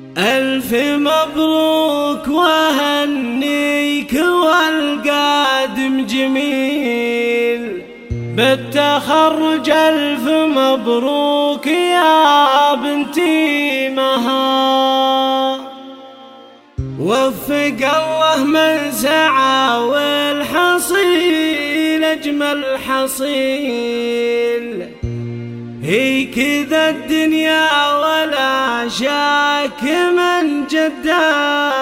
ألف مبروك وهنيك والقادم جميل بالتخرج. ألف مبروك يا بنتي مها، وفق الله من سعى والحصيل أجمل حصيل. هي كذا الدنيا ولا شاك من جدة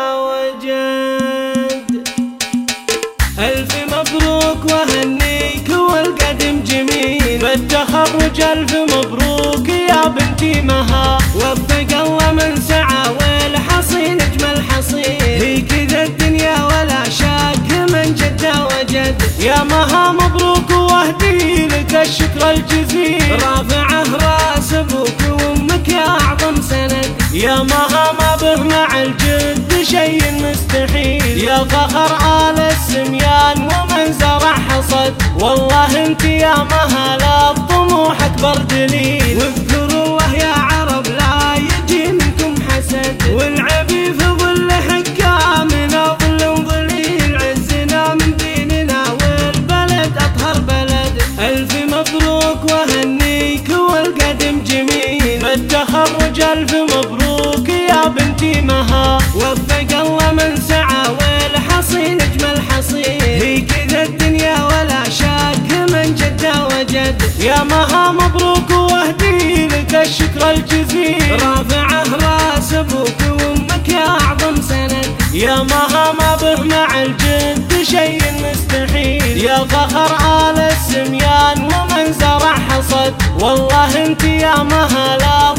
وجد. ألف مبروك وهنيك والقدم جميل بالتخرج. ألف مبروك يا بنتي مها، وفق الله من سعى والحصيل أجمل حصيل. هي كذا الدنيا ولا شاك من جدة وجد. يا مها مبروك واهدي لك الشكر الجزيل، رافعه راس ابوك وامك يا اعظم سند. يا مها ما به مع الجد شيء مستحيل، يا فخر آل السميان ومن زرع حصد. والله انت يا مها للطموح اكبر دليل، واذكروا الله يا عرب لا يجي منكم حسد. والعبي في ظل حكامنا ظل ظليل، عزنا من ديننا والبلد اطهر بلد. ألف مبروك وهنيك والقدم جميل بالتخرج. ألف مبروك يا بنتي مها، وفق الله من سعى والحصيل أجمل حصيل. هي كذا الدنيا ولا شاك من جدة وجد. يا مها مبروك واهدي لك الشكر الجزيل، رافعه راس ابوك وامك يا اعظم سند. يا مها ما به مع الجد شيء مستحيل، يا فخر آل السميان ومن زرع حصد. والله انت يا مها لا